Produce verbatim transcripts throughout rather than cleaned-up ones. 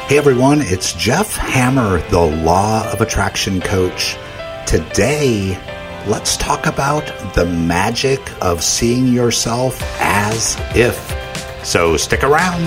Hey everyone, it's Jeff Hammer, the Law of Attraction Coach. Today, let's talk about the magic of seeing yourself as if. So stick around.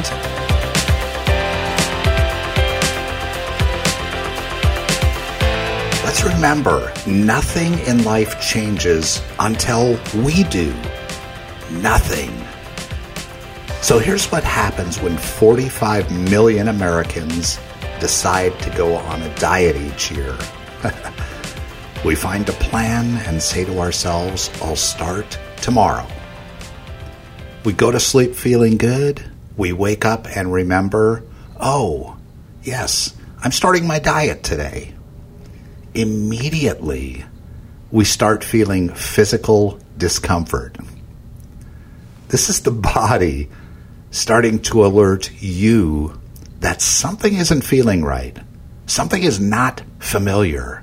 Let's remember, nothing in life changes until we do. Nothing. So here's what happens when forty-five million Americans decide to go on a diet each year. We find a plan and say to ourselves, I'll start tomorrow. We go to sleep feeling good. We wake up and remember, oh, yes, I'm starting my diet today. Immediately, we start feeling physical discomfort. This is the body starting to alert you that something isn't feeling right. Something is not familiar.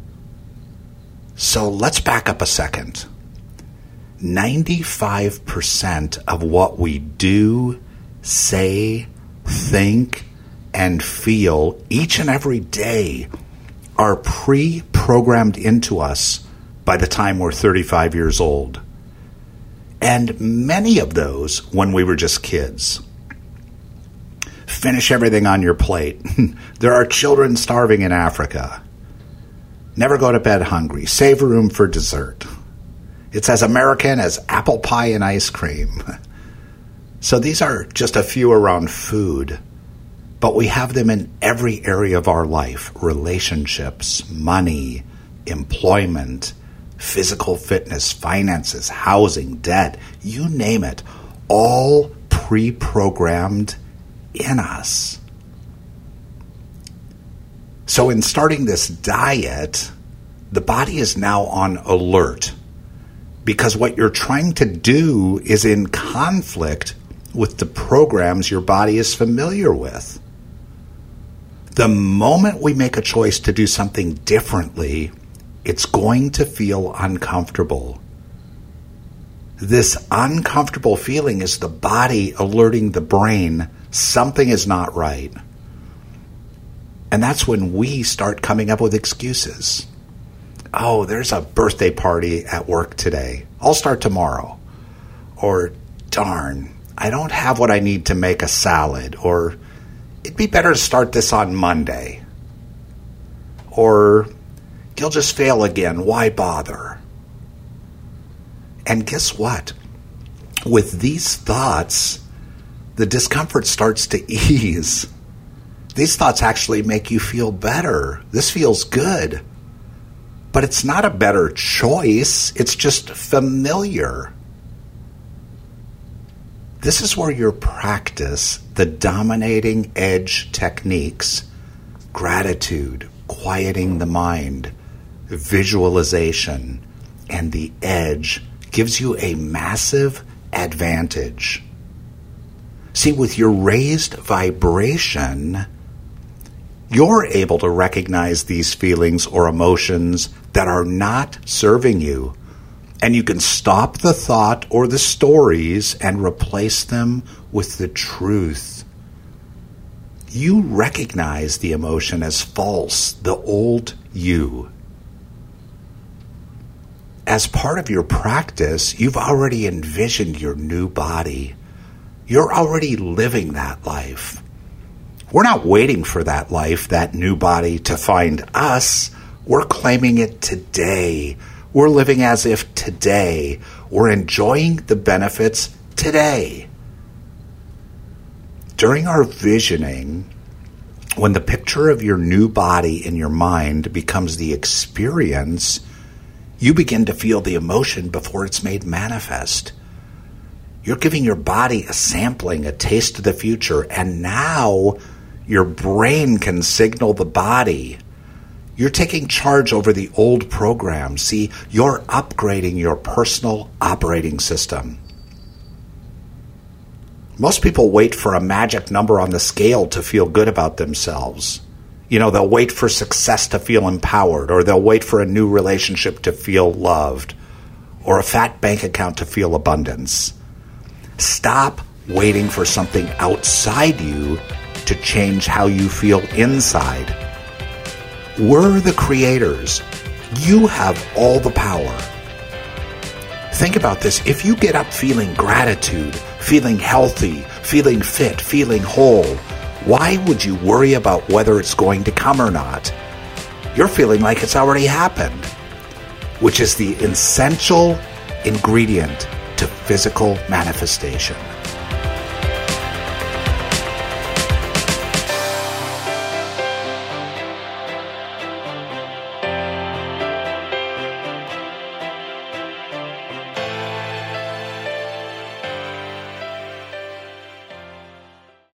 So let's back up a second. ninety-five percent of what we do, say, think, and feel each and every day are pre-programmed into us by the time we're thirty-five years old. And many of those when we were just kids. Finish everything on your plate. There are children starving in Africa. Never go to bed hungry. Save room for dessert. It's as American as apple pie and ice cream. So these are just a few around food, but we have them in every area of our life. Relationships, money, employment, physical fitness, finances, housing, debt, you name it, all pre-programmed in us. So in starting this diet, the body is now on alert because what you're trying to do is in conflict with the programs your body is familiar with. The moment we make a choice to do something differently, it's going to feel uncomfortable. This uncomfortable feeling is the body alerting the brain something is not right. And that's when we start coming up with excuses. Oh, there's a birthday party at work today. I'll start tomorrow. Or, darn, I don't have what I need to make a salad. Or, it'd be better to start this on Monday. Or, you'll just fail again. Why bother? And guess what? With these thoughts, the discomfort starts to ease. These thoughts actually make you feel better. This feels good. But it's not a better choice. It's just familiar. This is where your practice, the dominating edge techniques, gratitude, quieting the mind, visualization, and the edge gives you a massive advantage. See, with your raised vibration, you're able to recognize these feelings or emotions that are not serving you, and you can stop the thought or the stories and replace them with the truth. You recognize the emotion as false, the old you. As part of your practice, you've already envisioned your new body. You're already living that life. We're not waiting for that life, that new body, to find us. We're claiming it today. We're living as if today. We're enjoying the benefits today. During our visioning, when the picture of your new body in your mind becomes the experience, you begin to feel the emotion before it's made manifest. You're giving your body a sampling, a taste of the future, and now your brain can signal the body. You're taking charge over the old program. See, you're upgrading your personal operating system. Most people wait for a magic number on the scale to feel good about themselves. You know, they'll wait for success to feel empowered, or they'll wait for a new relationship to feel loved, or a fat bank account to feel abundance. Stop waiting for something outside you to change how you feel inside. We're the creators. You have all the power. Think about this. If you get up feeling gratitude, feeling healthy, feeling fit, feeling whole, why would you worry about whether it's going to come or not? You're feeling like it's already happened, which is the essential ingredient to physical manifestation.